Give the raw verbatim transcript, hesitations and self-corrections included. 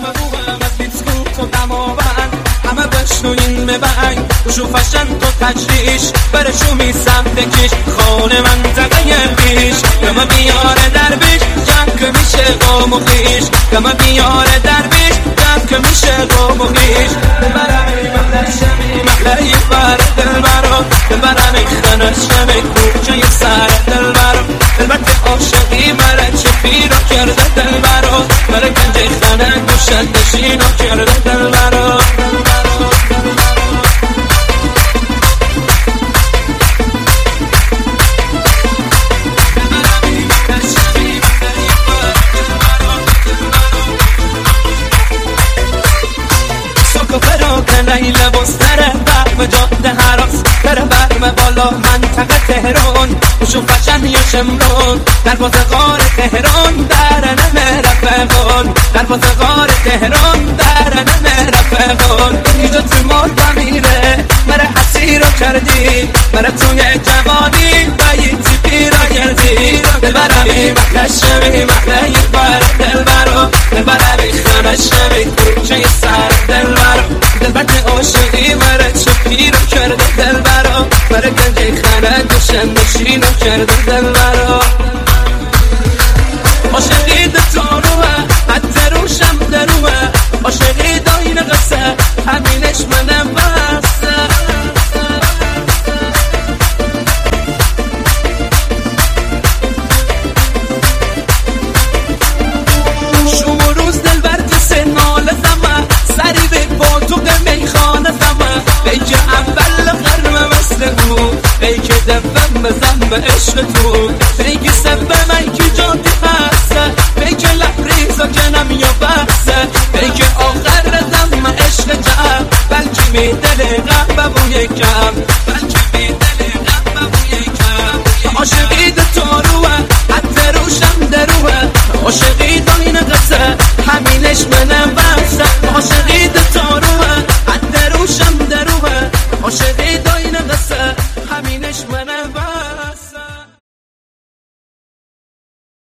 همه بوهم از بیسکوت و دماوند همه بشنوین ببنگ شو فشن تو تجریش برشو می سمت کش خانه منطقه بیش کما بیاره درویش جمع که میشه قوم و خیش کما بیاره درویش جمع که میشه قوم و خیش ببرمی محله شمی محله بر دل برا ببرم خنه شمی کوچه سر دل برا البته عاشقی برای چه پیرا کرده دل برا برای گنج خنه گوشت نشینا کرده دل برا کنه لباس تره برم جاده هراس تره برم بالا منطقه تهران وشو فشن یا شمرون دروازه غار تهران در نمه رفقان دروازه غار تهران در نمه رفقان اینجا تو مرد میره مره حسی رو کردی مره توی جوانی باییتی پیرا گردی ببرمی محله شمی محله بر دل برا ببرمی خانه شمی کوچه سر دل برا دلبت عاشقی مره چه پیرو کرده دل برا مره گنج خانه گوشن نشینو کرده دل برا عاشقی دتانوه حتی روشم دروه عاشقی داین قصه همینش منم بسته شما روز دل برد سنال زمه سری به با تو میخانه زمه بیکه اول غرم مثل او بیکه دفم زم عشق تو بیکه سبه من که جادی هسته بیکه لحریزا کنم یا بحثه بیکه آخر زم عشق جم بلکه می دل غم بوی کم بلکه می دل غم بوی کم عاشقی دتاروه حتی روشم دروه عاشقی داین قصه همینش منم بسته عاشقی دتاروه حتی روشم دروه عاشقی داین قصه همینش منم